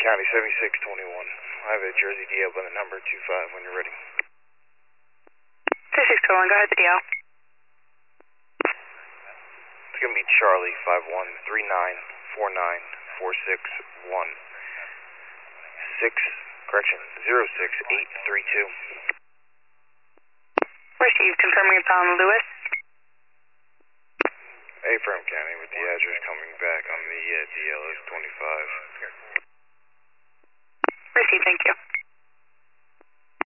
County 7621. I have a Jersey DL by the number 25 when you're ready. 2621, go ahead, the DL. It's going to be Charlie 5139494616, 06832. Received, confirming upon Lewis. Affirm County with the address coming back on the DLS 25. Received, thank you.